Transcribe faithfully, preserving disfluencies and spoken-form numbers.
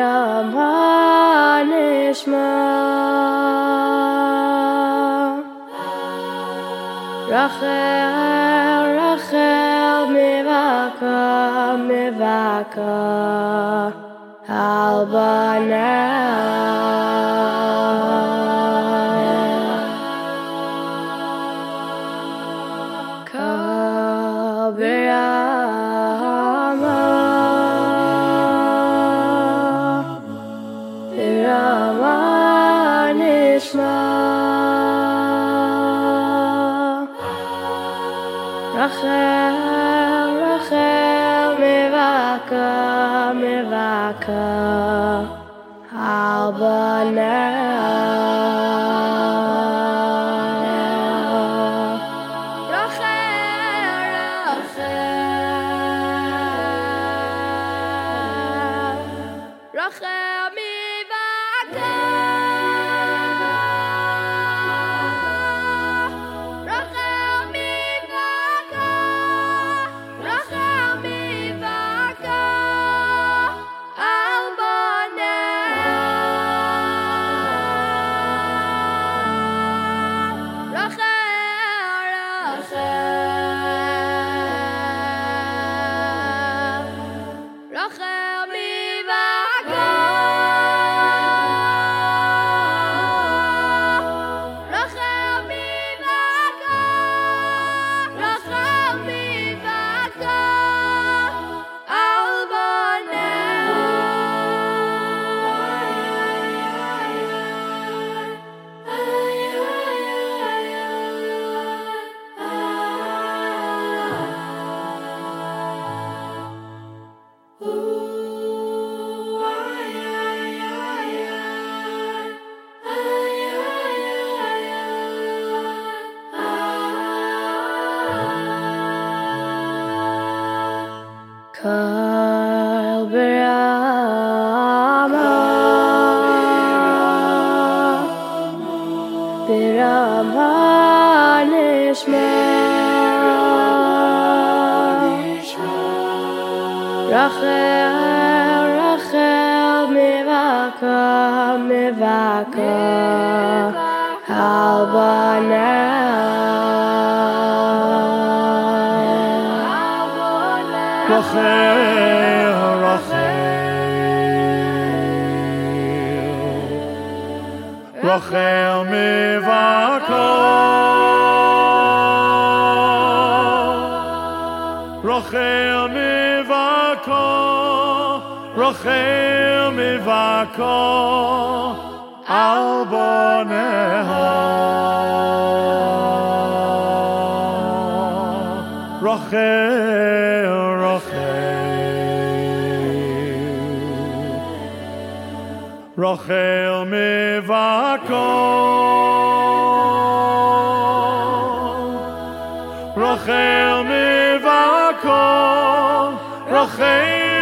Birama Nishma Rachel, Rachel Mivaka, Mivaka Al Banel Kal Birama Birama Nishma Rachel, Rachel Mivaka, Mivaka Al Banel Rachel, Rachel Rachel Mivaka Rachel Mivaka Rachel Mivaka Rachel Mivaka Al Kal Birama Birama Nishma Rachel, Rachel Mivaka, Mivaka Al Banel Rachel, Rachel Rachel Mivaka Rachel Mivaka Rachel Mivaka Al Banel Rachel, Rachel Rachel Mivaka Rachel Mivaka Rachel